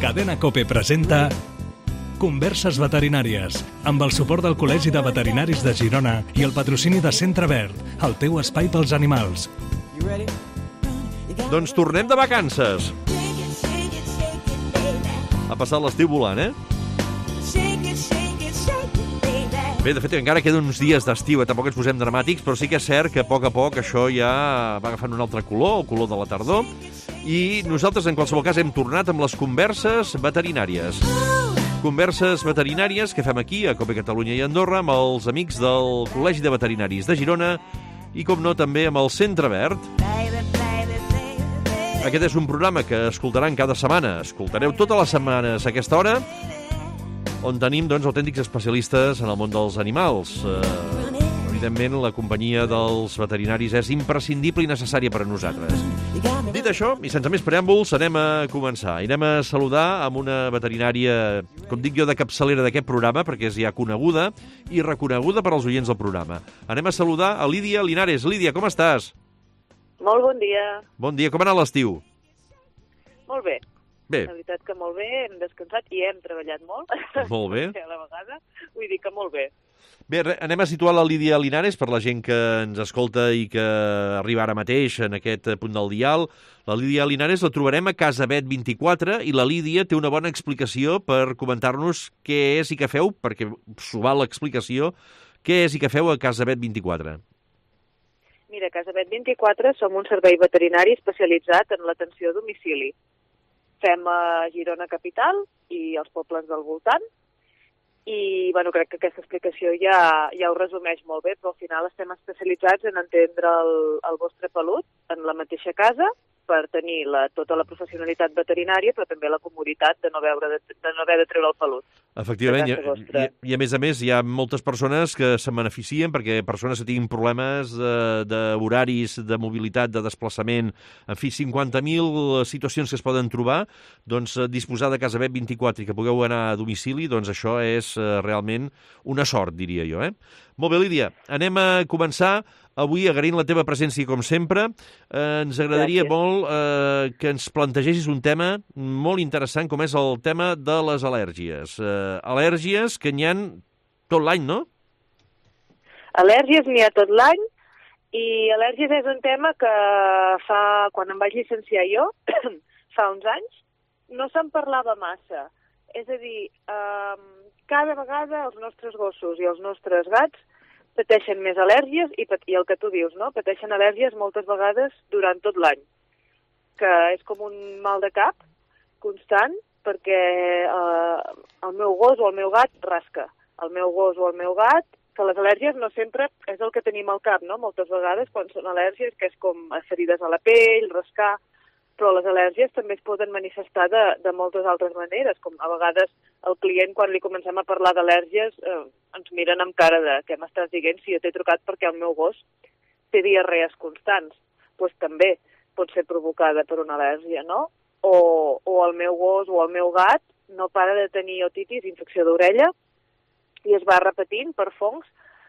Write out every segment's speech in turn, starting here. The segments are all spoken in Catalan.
Cadena COPE presenta Converses veterinàries, amb el suport del Col·legi de Veterinaris de Girona i el patrocini de Centre Verd, el teu espai pels animals. Doncs tornem de vacances. Ha passat l'estiu volant, eh? Bé, de fet, encara queden uns dies d'estiu, tampoc ens posem dramàtics, però sí que és cert que a poc això ja va agafant un altre color, el color de la tardor, i nosaltres, en qualsevol cas, hem tornat amb les converses veterinàries. Converses veterinàries que fem aquí, a COPE Catalunya i Andorra, amb els amics del Col·legi de Veterinaris de Girona i, com no, també amb el Centre Verd. Aquest és un programa que escoltaran cada setmana. Escoltareu totes les setmanes a aquesta hora, on tenim, doncs, autèntics especialistes en el món dels animals. Evidentment, la companyia dels veterinaris és imprescindible i necessària per a nosaltres. Dit això, i sense més preàmbuls, anem a començar. Anem a saludar amb una veterinària, com dic jo, de capçalera d'aquest programa, perquè és ja coneguda i reconeguda per als oients del programa. Anem a saludar a Lídia Linares. Lídia, com estàs? Molt bon dia. Bon dia. Com ha anat l'estiu? Molt bé. Bé. La veritat que molt bé, hem descansat i hem treballat molt. Molt bé. A la vegada, vull dir que molt bé. Bé, anem a situar la Lídia Linares per la gent que ens escolta i que arriba ara mateix en aquest punt del dial. La Lídia Linares la trobarem a Casa Vet 24 i la Lídia té una bona explicació per comentar-nos què és i què feu, perquè s'ho val l'explicació, què és i què feu a Casa Vet 24. Mira, a Casa Vet 24 som un servei veterinari especialitzat en l'atenció a domicili. Fem a Girona capital i els pobles del voltant. I, bueno, crec que aquesta explicació ja ho resumeix molt bé, però al final estem especialitzats en entendre el vostre pelut en la mateixa casa per tenir tota la professionalitat veterinària, però també la comoditat de no haver de treure el pelut. Efectivament, i a més hi ha moltes persones que se'n beneficien perquè persones que tinguin problemes d'horaris, de mobilitat, de desplaçament, en fi, 50.000 situacions que es poden trobar, doncs disposar de Casa Vet 24 i que pugueu anar a domicili, doncs això és realment una sort, diria jo. Molt bé, Lídia, anem a començar avui agraint la teva presència com sempre. Ens agradaria molt que ens plantegessis un tema molt interessant com és el tema de les al·lèrgies. Al·lèrgies que n'hi ha tot l'any, no? Al·lèrgies n'hi ha tot l'any i al·lèrgies és un tema que quan em vaig llicenciar jo, fa uns anys, no se'n parlava massa. És a dir, cada vegada els nostres gossos i els nostres gats pateixen més al·lèrgies i el que tu dius, no? Pateixen al·lèrgies moltes vegades durant tot l'any, que és com un mal de cap constant perquè el meu gos o el meu gat rasca. El meu gos o el meu gat, que les al·lèrgies no sempre és el que tenim al cap, no? Moltes vegades quan són al·lèrgies, que és com ferides a la pell, rascar, però les al·lèrgies també es poden manifestar de moltes altres maneres, com a vegades el client, quan li comencem a parlar d'al·lèrgies, ens miren amb cara de què m'estàs dient si jo t'he trucat perquè el meu gos té diarrees constants. Doncs també pot ser provocada per una al·lèrgia, no? O el meu gos o el meu gat no para de tenir otitis, infecció d'orella, i es va repetint per fongs,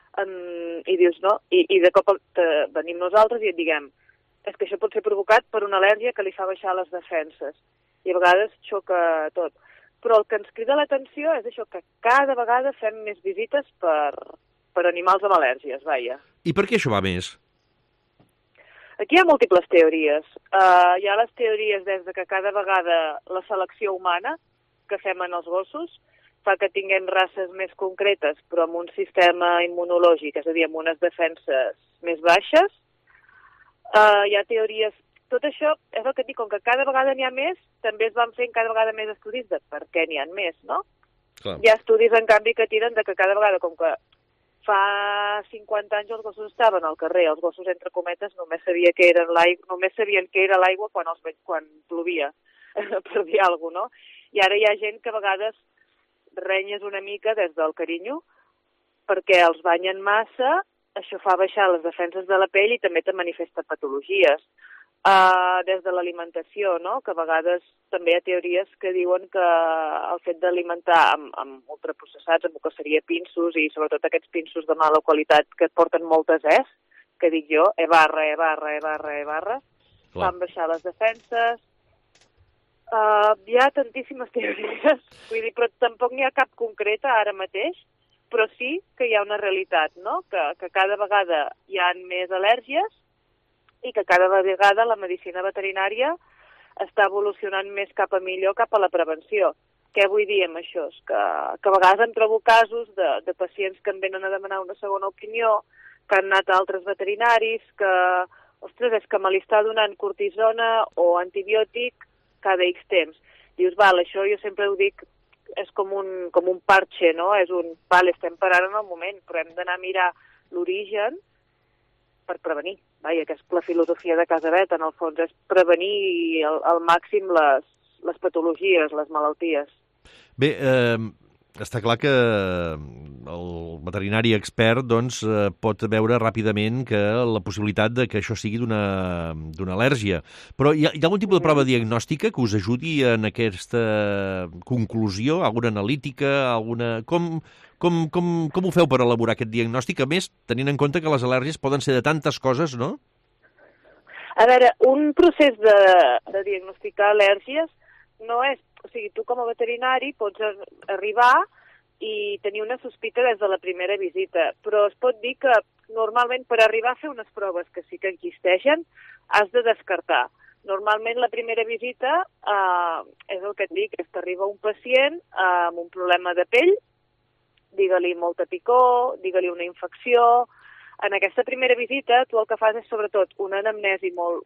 i dius, no? I de cop venim nosaltres i et diguem, és que això pot ser provocat per una al·lèrgia que li fa baixar les defenses. I a vegades xoca tot. Però el que ens crida l'atenció és això, que cada vegada fem més visites per animals amb al·lèrgies, vaja. I per què això va més? Aquí hi ha múltiples teories. Hi ha les teories des de que cada vegada la selecció humana que fem en els gossos fa que tinguem races més concretes, però amb un sistema immunològic, és a dir, amb unes defenses més baixes. Hi ha teories. Tot això és el que et dic, com que cada vegada n'hi ha més, també es van fent cada vegada més estudis de per què n'hi ha més, no? Clar. Hi ha estudis, en canvi, que tiren de que cada vegada, com que fa 50 anys els gossos estaven al carrer, els gossos, entre cometes, només sabien què era l'aigua quan plovia, per dir alguna cosa, no? I ara hi ha gent que a vegades renyes una mica des del carinyo, perquè els banyen massa, això fa baixar les defenses de la pell i també te manifesta patologies. Des de l'alimentació, no? Que a vegades també hi ha teories que diuen que el fet d'alimentar amb ultraprocessats, amb el que seria pinsos i sobretot aquests pinsos de mala qualitat que porten moltes que dic jo, E barra, fan baixar les defenses. Hi ha tantíssimes teories, vull dir, però tampoc n'hi ha cap concreta ara mateix, però sí que hi ha una realitat, no? Que cada vegada hi ha més al·lèrgies i que cada vegada la medicina veterinària està evolucionant més cap a millor, cap a la prevenció. Què vull dir amb això? Que a vegades em trobo casos de pacients que em venen a demanar una segona opinió, que han anat a altres veterinaris, que, ostres, és que me li està donant cortisona o antibiòtic cada X temps. Dius, val, això jo sempre ho dic, és com un parche, no? És val, estem parant en el moment, però hem d'anar a mirar l'origen per prevenir. Vaja, que és la filosofia de Casavet, en el fons, és prevenir al màxim les patologies, les malalties. Bé, està clar que el veterinari expert doncs, pot veure ràpidament que la possibilitat de que això sigui d'una al·lèrgia. Però hi ha algun tipus de prova diagnòstica que us ajudi en aquesta conclusió? Alguna analítica? Com ho feu per elaborar aquest diagnòstic? A més, tenint en compte que les al·lèrgies poden ser de tantes coses, no? A veure, un procés de diagnosticar al·lèrgies no és... O sigui, tu com a veterinari pots arribar i tenir una sospita des de la primera visita, però es pot dir que normalment per arribar a fer unes proves que sí que existeixen has de descartar. Normalment la primera visita és el que et dic, és que arriba un pacient amb un problema de pell, digue-li molta picor, digue-li una infecció. En aquesta primera visita tu el que fas és sobretot una anamnesi molt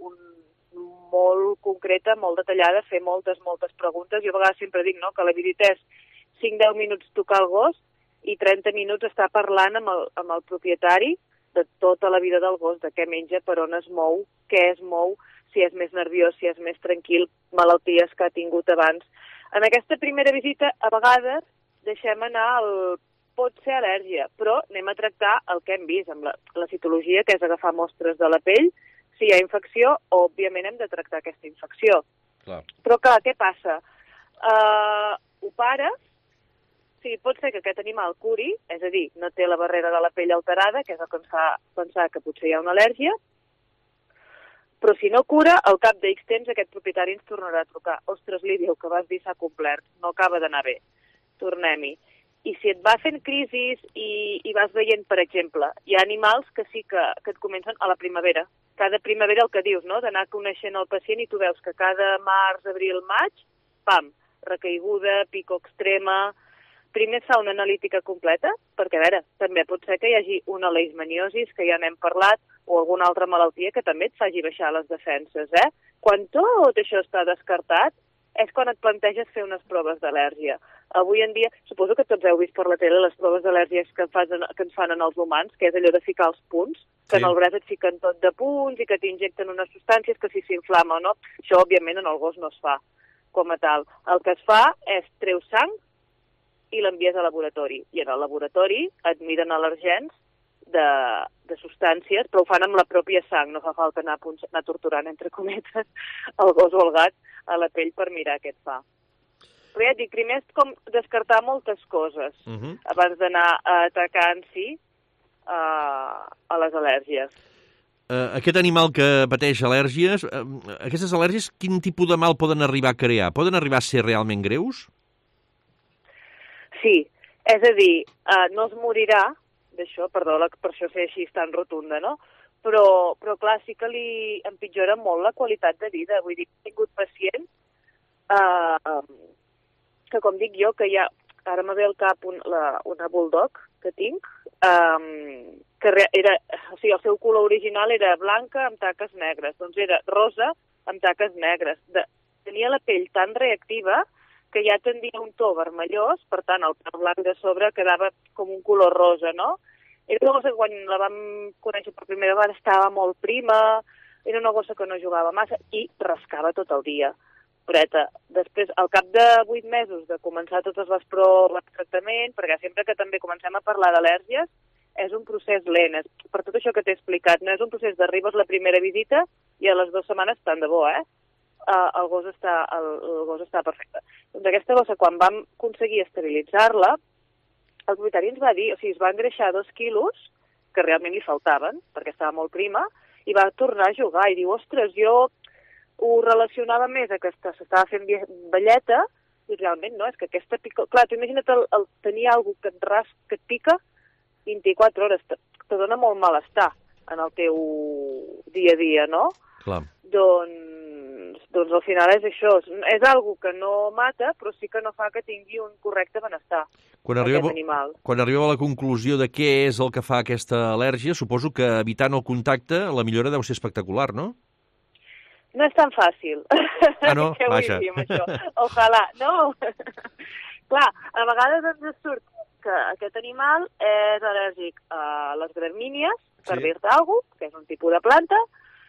concreta, molt detallada, fer moltes preguntes. Jo a vegades sempre dic, no?, que la visita és 5-10 minuts tocar el gos i 30 minuts estar parlant amb el propietari de tota la vida del gos, de què menja, per on es mou, què es mou, si és més nerviós, si és més tranquil, malalties que ha tingut abans. En aquesta primera visita, a vegades, deixem anar pot ser al·lèrgia, però anem a tractar el que hem vist amb la citologia, que és agafar mostres de la pell. Si hi ha infecció, òbviament hem de tractar aquesta infecció. Clar. Però clar, què passa? Ho pares, sí, pot ser que aquest animal curi, és a dir, no té la barrera de la pell alterada, que és el que ens fa pensar que potser hi ha una al·lèrgia, però si no cura, al cap d'X temps aquest propietari ens tornarà a trucar. Ostres, Lídia, el que vas dir s'ha complert, no acaba d'anar bé, tornem-hi. I si et va fent crisis i vas veient, per exemple, hi ha animals que sí que et comencen a la primavera. Cada primavera el que dius, no?, d'anar coneixent el pacient i tu veus que cada març, abril, maig, pam, recaiguda, pico extrema. Primer es fa una analítica completa, perquè, a veure, també pot ser que hi hagi una leishmaniosis, que ja n'hem parlat, o alguna altra malaltia que també et faci baixar les defenses, eh? Quan tot això està descartat, és quan et planteges fer unes proves d'al·lèrgia. Avui en dia, suposo que tots heu vist per la tele les proves d'al·lèrgies que ens fan en els humans, que és allò de ficar els punts, que en el braç et fiquen tot de punts i que t'injecten unes substàncies que si s'inflama o no. Això, òbviament, en el gos no es fa com a tal. El que es fa és treu sang i l'envies al laboratori. I en el laboratori et miren al·lèrgens de substàncies, però ho fan amb la pròpia sang. No fa falta anar torturant, entre cometes, el gos o el gat a la pell per mirar què et fa. Però ja et dic, primer és com descartar moltes coses abans d'anar a atacar en si a les al·lèrgies. Aquest animal que pateix al·lèrgies, aquestes al·lèrgies, quin tipus de mal poden arribar a crear? Poden arribar a ser realment greus? Sí, és a dir, no es morirà d'això, perdó, per això ser així tan rotunda, no? Però clar, sí que li empitjora molt la qualitat de vida. Vull dir, he tingut pacients que, com dic jo, que ara me ve al cap una bulldog que tinc, que era, o sigui, el seu color original era blanca amb taques negres, doncs era rosa amb taques negres. Tenia la pell tan reactiva que ja tendia un to vermellós, per tant, el pèl blanc de sobre quedava com un color rosa, no? Era una gossa que quan la vam conèixer per primera vegada estava molt prima, era una gossa que no jugava massa i rascava tot el dia. Preta. Després, al cap de 8 mesos de començar totes les proves de tractament, perquè sempre que també comencem a parlar d'al·lèrgies, és un procés lent. Per tot això que t'he explicat, no és un procés d'arribes la primera visita i a les 2 setmanes tant de bo, el gos està perfecte. Doncs aquesta gossa, quan vam aconseguir esterilitzar-la, el propietari ens va dir, o sigui, es va engreixar 2 quilos, que realment li faltaven, perquè estava molt prima, i va tornar a jugar, i diu, ostres, jo ho relacionava més a que s'estava fent velleta, i realment no, és que aquesta pica... Clar, tu imagina't el tenir alguna que et pica 24 hores, te dona molt malestar en el teu dia a dia, no? Clar. Doncs al final és això, és algo que no mata, però sí que no fa que tingui un correcte benestar, aquest animal. Quan arribeu a la conclusió de què és el que fa aquesta al·lèrgia, suposo que evitant el contacte la millora deu ser espectacular, no? No és tan fàcil. Ah, no? Què vull dir amb això? Ojalà, no? Clar, a vegades ens surt que aquest animal és al·lèrgic a les gramínies, per dir-te alguna cosa, que és un tipus de planta,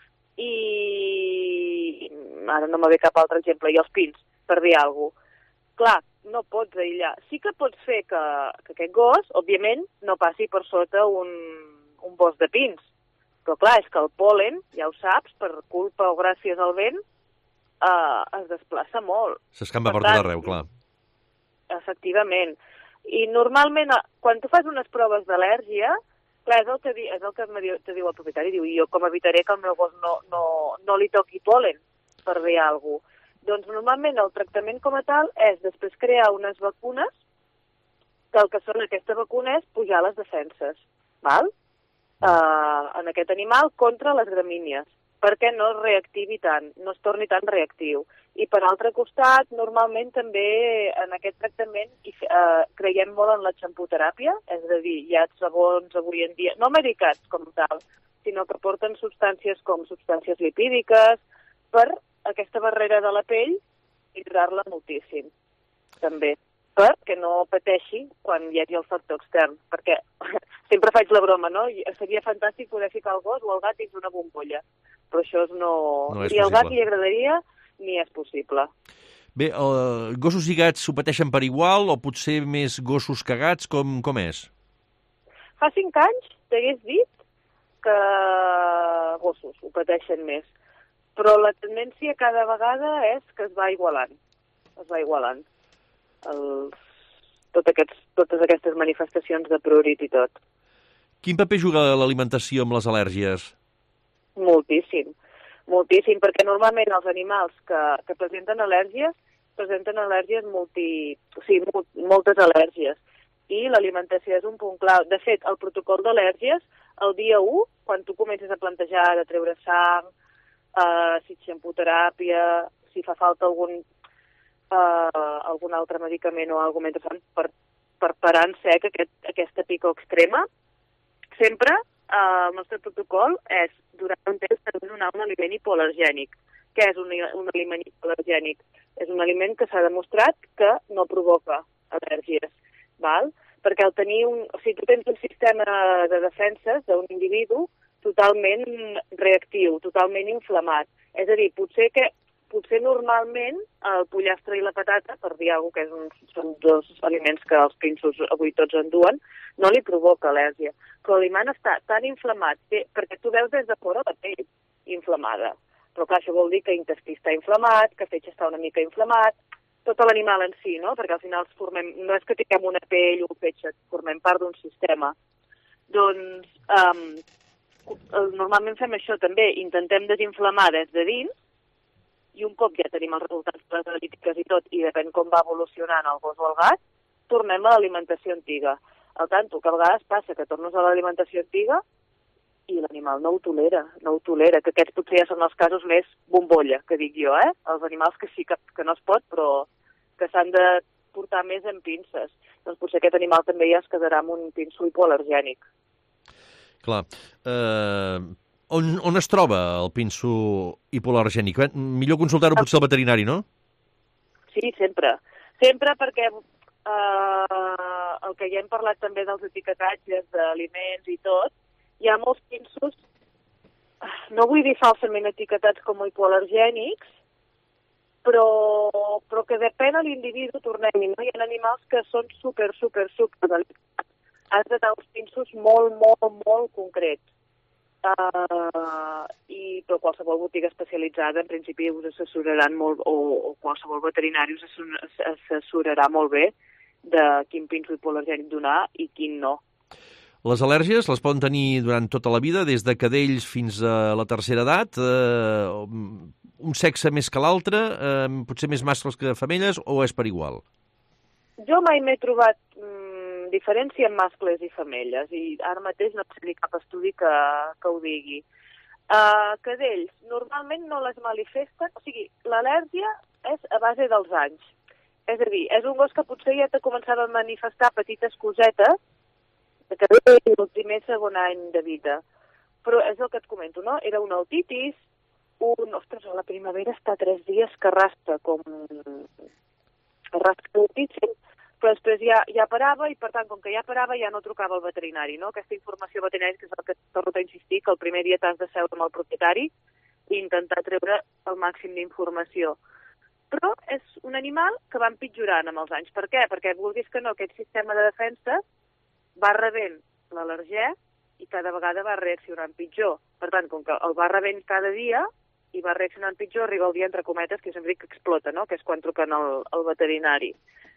i ara no me ve cap altre exemple, i els pins, per dir alguna cosa. Clar, no pots aïllar. Sí que pots fer que aquest gos, òbviament, no passi per sota un bosc de pins. Però clar, és que el pol·len, ja ho saps, per culpa o gràcies al vent, es desplaça molt. S'escampa per tot arreu, clar. Efectivament. I normalment, quan tu fas unes proves d'al·lèrgia, clar, és el que te diu el propietari, diu, jo com evitaré que el meu gos no li toqui pol·len, per dir alguna cosa. Doncs normalment el tractament com a tal és després crear unes vacunes, que el que són aquesta vacuna és pujar les defenses, val? En aquest animal contra les gramínies, perquè no es reactivi tant, no es torni tan reactiu. I per altre costat, normalment també en aquest tractament creiem molt en la xampoteràpia, és a dir, hi ha sabons avui en dia, no medicats com tal, sinó que porten substàncies com substàncies lipídiques per aquesta barrera de la pell millorar-la moltíssim, també, perquè no pateixi quan hi hagi el factor extern, perquè sempre faig la broma, no? Seria fantàstic poder ficar el gos o el gat dins una bombolla, però això no és ni al gat li agradaria ni és possible. Bé, gossos i gats s'ho pateixen per igual o potser més gossos que gats? Com és? Fa 5 anys t'hagués dit que gossos ho pateixen més, però la tendència cada vegada és que es va igualant. Totes aquestes manifestacions de priorit i tot. Quin paper juga l'alimentació amb les al·lèrgies? Moltíssim, perquè normalment els animals que presenten al·lèrgies moltes al·lèrgies, i l'alimentació és un punt clau. De fet, el protocol d'al·lèrgies, el dia 1, quan tu comences a plantejar de treure sang, si xampoteràpia, si fa falta algun altre medicament o alguna cosa interessant per parar en sec aquesta pico extrema, sempre el nostre protocol és durant un temps de donar un aliment hipoal·lergènic. Què és un aliment hipoal·lergènic? És un aliment que s'ha demostrat que no provoca al·lèrgies, val? Perquè si tu tens un sistema de defenses d'un individu totalment reactiu, totalment inflamat. És a dir, potser normalment el pollastre i la patata, per dir alguna cosa, que són dos aliments que els pinsos avui tots enduen, no li provoca al·lèrgia. Però l'imant està tan inflamat, perquè tu veus des de fora la pell inflamada. Però clar, això vol dir que l'intestí està inflamat, que el fetge està una mica inflamat, tot l'animal en si, no? Perquè al final no és que tinguem una pell o un fetge, formem part d'un sistema. Doncs normalment fem això també, intentem desinflamar des de dins, i un cop ja tenim els resultats de les analítiques i tot, i depèn com va evolucionant el gos o el gat, tornem a l'alimentació antiga. Al tanto, que a vegades passa que tornes a l'alimentació antiga i l'animal no ho tolera, que aquests potser ja són els casos més bombolla, que dic jo, Els animals que sí que no es pot, però que s'han de portar més en pinces. Doncs potser aquest animal també ja es quedarà amb un pinso hipoal·lergènic. Clar. On es troba el pinso hipoal·lergènic? Millor consultar-ho potser al veterinari, no? Sí, sempre. Sempre perquè el que ja hem parlat també dels etiquetatges d'aliments i tot, hi ha molts pinsos, no vull dir falsament etiquetats com hipoal·lergènics, però que depèn de l'individu, tornem-hi, no? Hi ha animals que són super delicats. Has de tenir uns pinsos molt concrets. Però qualsevol botiga especialitzada en principi us assessoraran molt, o qualsevol veterinari us assessorarà molt bé de quin pinso hipoal·lergènic donar i quin no. Les al·lèrgies les poden tenir durant tota la vida, des de cadells fins a la tercera edat? un sexe més que l'altre, potser més mascles que femelles, o és per igual? Jo mai m'he trobat diferència en mascles i femelles, i ara mateix no sé cap estudi que ho digui. Cadells, normalment no les manifesten, o sigui, l'al·lèrgia és a base dels anys. És a dir, és un gos que potser ja t'ha començat a manifestar petites cosetes de cadell el primer segon any de vida. Però és el que et comento, no? Era una otitis, ostres, a la primavera està 3 dies que arrastra moltíssim, però després ja parava, i per tant, com que ja parava, ja no trucava al veterinari, no? Aquesta informació veterinària, que és el que torno a insistir, que el primer dia t'has de seure amb el propietari i intentar treure el màxim d'informació. Però és un animal que va empitjorant amb els anys. Per què? Perquè, vulguis que no, aquest sistema de defensa va rebent l'al·lèrgia i cada vegada va reaccionant pitjor. Per tant, com que el va rebent cada dia i va reaccionant pitjor, arriba el dia, entre cometes, que sempre dic que explota, no? Que és quan truquen al veterinari.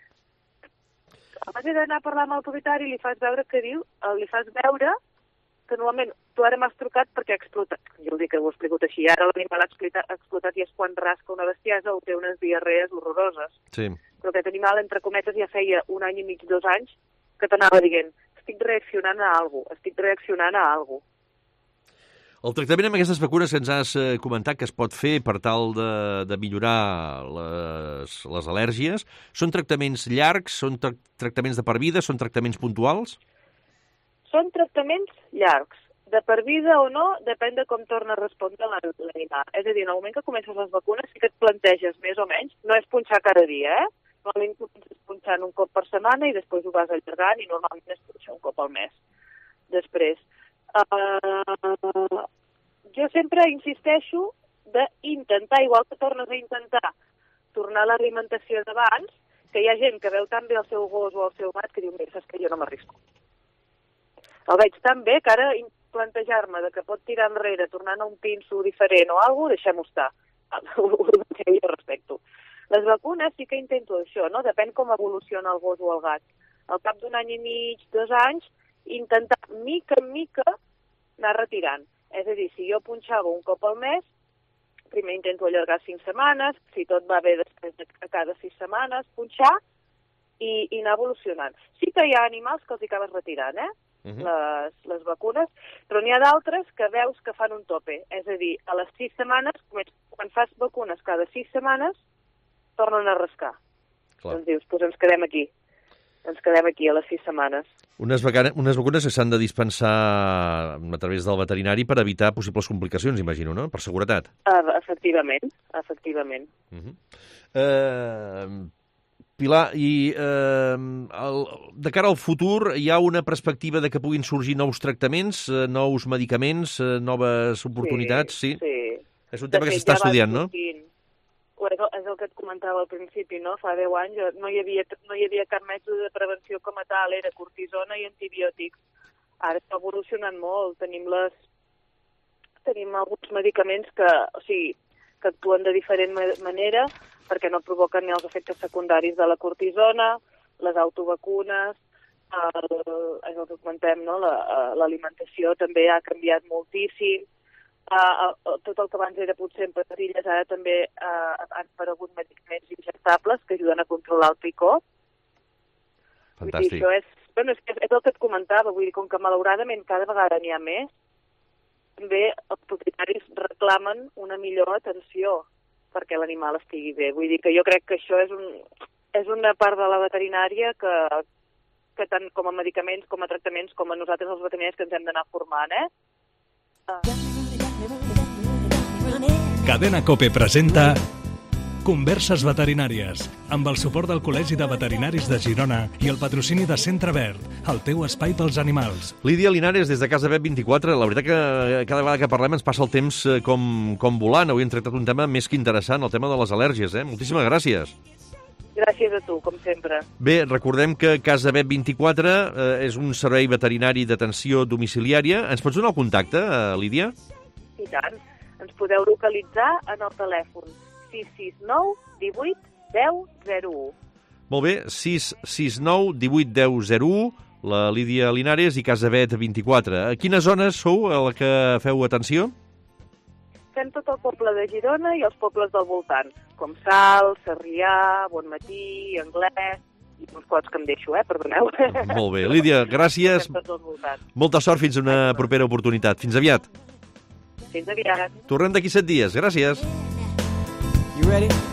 A base d'anar a parlar amb el propietari, li fas veure que normalment tu ara m'has trucat perquè ha explotat. Jo dic que ho he explicat així. Ara l'animal ha explotat i és quan rasca una bestiesa o té unes diarrees horroroses. Sí. Però aquest animal, entre cometes, ja feia 1 any i mig, 2 anys, que t'anava dient, estic reaccionant a alguna cosa. El tractament amb aquestes vacunes que ens has comentat que es pot fer per tal de millorar les al·lèrgies, són tractaments llargs, són tractaments de per vida, són tractaments puntuals? Són tractaments llargs. De per vida o no, depèn de com torna a respondre l'animal. És a dir, en el moment que comences les vacunes, sí que et planteges més o menys, no és punxar cada dia, Normalment comences punxant un cop per setmana i després ho vas allargant i normalment es punxa un cop al mes. Després, jo sempre insisteixo d'intentar, igual que tornes a intentar tornar a l'alimentació d'abans, que hi ha gent que veu tan bé el seu gos o el seu gat que diu, mira, saps que jo no m'arrisco. El veig tan bé que ara plantejar-me que pot tirar enrere tornant a un pinso diferent o alguna cosa, deixem-ho estar. Jo respecto. Les vacunes sí que intento això, no? Depèn com evoluciona el gos o el gat. Al cap d'1 any i mig, 2 anys, intentar mica en mica anar retirant. És a dir, si jo punxava un cop al mes, primer intento allargar 5 setmanes, si tot va bé després de cada 6 setmanes, punxar i anar evolucionant. Sí que hi ha animals que els acabes retirant, les vacunes, però n'hi ha d'altres que veus que fan un tope. És a dir, a les 6 setmanes, quan fas vacunes cada 6 setmanes, tornen a rascar. Clar. Doncs dius, doncs ens quedem aquí. Ens quedem aquí a les 6 setmanes. Unes vacunes que s'han de dispensar a través del veterinari per evitar possibles complicacions, imagino, no? Per seguretat. Efectivament. Pilar, i de cara al futur hi ha una perspectiva de que puguin sorgir nous tractaments, nous medicaments, noves oportunitats? Sí. És un tema que s'està estudiant, no? És el que et comentava al principi, no? Fa 10 anys no hi havia cap mètode de prevenció com a tal, era cortisona i antibiòtics. Ara està evolucionant molt, tenim alguns medicaments que actuen de diferent manera perquè no provoquen ni els efectes secundaris de la cortisona, les autovacunes, és el que comentem, no? L'alimentació també ha canviat moltíssim. Tot el que abans era potser en pastilles, ara també han aparegut medicaments injectables que ajuden a controlar el picor. Fantàstic. Això és el que et comentava, vull dir, com que malauradament cada vegada n'hi ha més, també els propietaris reclamen una millor atenció perquè l'animal estigui bé. Vull dir que jo crec que això és una part de la veterinària que tant com a medicaments, com a tractaments, com a nosaltres els veterinaris que ens hem d'anar formant, Cadena COPE presenta Converses veterinàries, amb el suport del Col·legi de Veterinaris de Girona i el patrocini de Centre Verd, el teu espai pels animals. Lídia Linares, des de Casa Vet 24. La veritat que cada vegada que parlem ens passa el temps com volant. Avui hem tractat un tema més que interessant, el tema de les al·lèrgies. Moltíssimes gràcies. Gràcies a tu, com sempre. Bé, recordem que Casa Vet 24 és un servei veterinari d'atenció domiciliària. Ens pots donar el contacte, Lídia? I tant. Ens podeu localitzar en el telèfon 669 18 10 01. Molt bé, 669 18 10 01, la Lídia Linares i Casa Vet 24. A quines zones sou a la que feu atenció? coneixem tot el poble de Girona i els pobles del voltant, com Salt, Sarrià, Bonmatí, Anglès, i uns quants que em deixo, perdoneu. Molt bé. Lídia, gràcies. Molta sort fins a una propera oportunitat. Fins aviat. Fins aviat. Tornem d'aquí 7 dies. Gràcies. You ready?